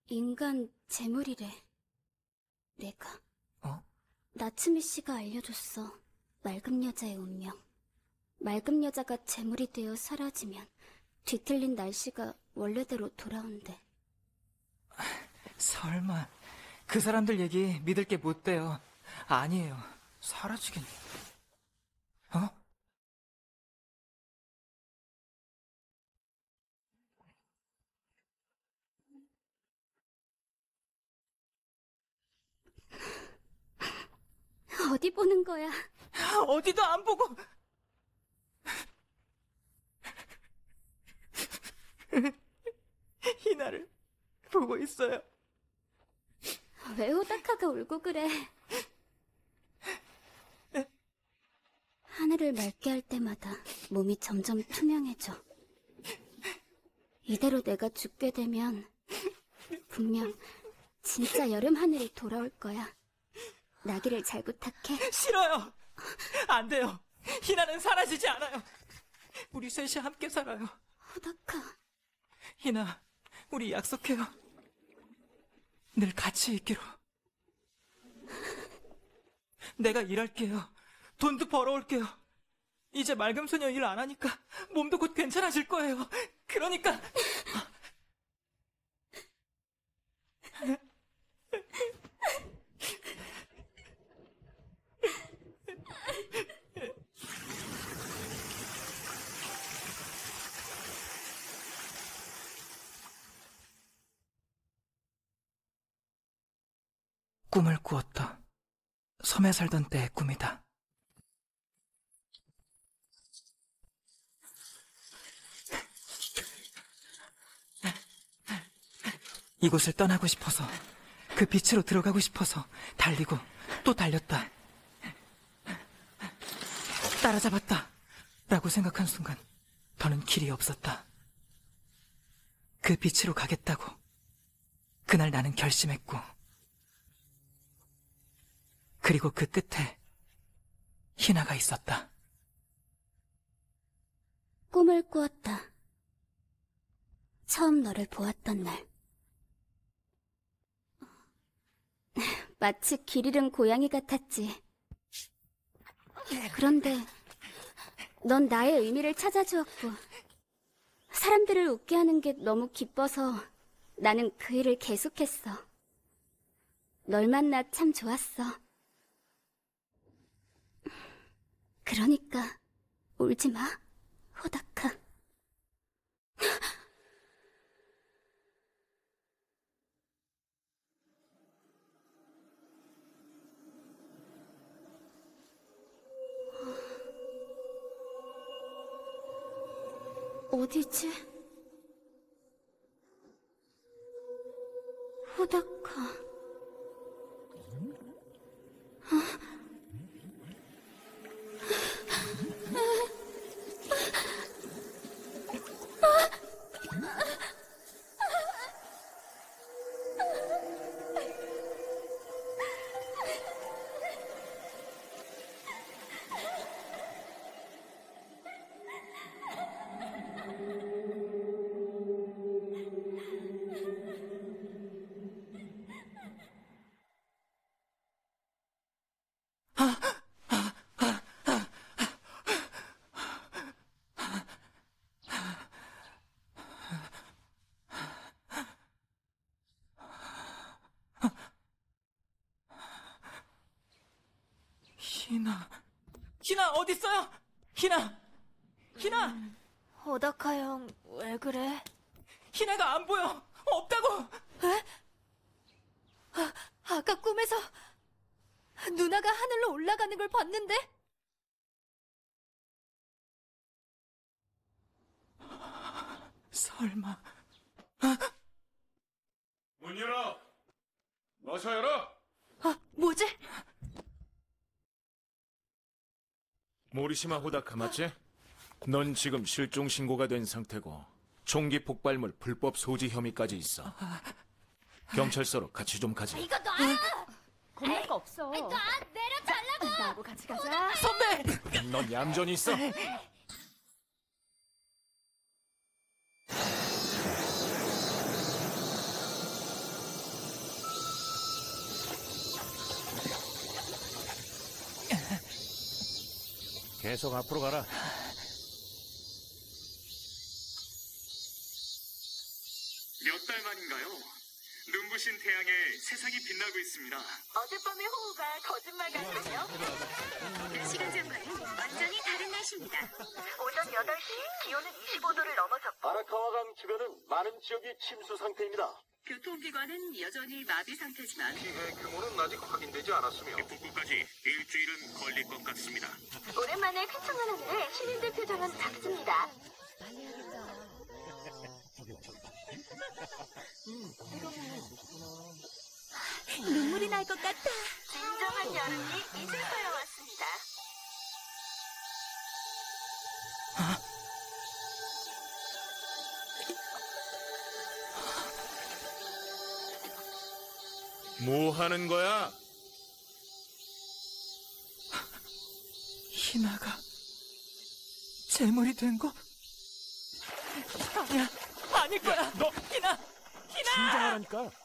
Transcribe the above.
인간 재물이래. 내가. 어? 나츠미 씨가 알려줬어. 맑은 여자의 운명. 맑은 여자가 재물이 되어 사라지면 뒤틀린 날씨가 원래대로 돌아온대. 설마 그 사람들 얘기 믿을 게 못 돼요. 아니에요. 사라지긴. 어? 어디 보는 거야? 어디도 안 보고. 희나를 보고 있어요. 왜 호다카가 울고 그래? 하늘을 맑게 할 때마다 몸이 점점 투명해져. 이대로 내가 죽게 되면 분명 진짜 여름 하늘이 돌아올 거야. 나기를 잘 부탁해. 싫어요. 안 돼요. 희나는 사라지지 않아요. 우리 셋이 함께 살아요. 호다카. 희나, 우리 약속해요. 늘 같이 있기로. 내가 일할게요. 돈도 벌어올게요. 이제 맑음소녀 일 안 하니까 몸도 곧 괜찮아질 거예요. 그러니까. 꿈을 꾸었다. 섬에 살던 때의 꿈이다. 이곳을 떠나고 싶어서, 그 빛으로 들어가고 싶어서 달리고 또 달렸다. 따라잡았다 라고 생각한 순간 더는 길이 없었다. 그 빛으로 가겠다고 그날 나는 결심했고, 그리고 그 끝에 희나가 있었다. 꿈을 꾸었다. 처음 너를 보았던 날. 마치 길 잃은 고양이 같았지. 그런데 넌 나의 의미를 찾아주었고, 사람들을 웃게 하는 게 너무 기뻐서 나는 그 일을 계속했어. 널 만나 참 좋았어. 그러니까 울지 마, 호다카. 어디지? 호다카. 희나 어딨어요? 희나! 호다카 형, 왜 그래? 희나가 안 보여! 없다고! 에? 아까 꿈에서 누나가 하늘로 올라가는 걸 봤는데? 설마... 문 열어! 어서 열어! 뭐지? 모리시마 호다카 맞지? 넌 지금 실종 신고가 된 상태고 총기 폭발물 불법 소지 혐의까지 있어. 경찰서로 같이 좀 가자. 이거 놔! 겁날 거 없어. 놔! 내려달라고! 나하고 같이 가자. 선배! 넌 얌전히 있어. 계속 앞으로 가라. 몇 달 만인가요? 눈부신 태양에 세상이 빛나고 있습니다. 어젯밤의 호우가 거짓말 같군요. 몇 시간 전과는 완전히 다른 날씨입니다. 오전 8시 기온은 25도를 넘어섰고 아라카와강 주변은 많은 지역이 침수 상태입니다. 교통기관은 여전히 마비 상태지만 피해 규모는 아직 확인되지 않았으며 북부까지 일주일은 걸릴 것 같습니다. 오랜만에 쾌청한 하늘에 시민들 표정은 작습니다. 눈물이 날 것 같아. 진정한 여름이 이제서야 왔습니다. 뭐 하는 거야? 희나가 재물이 된 거? 아니야, 아닐 거야. 너 희나, 희나. 진정하라니까.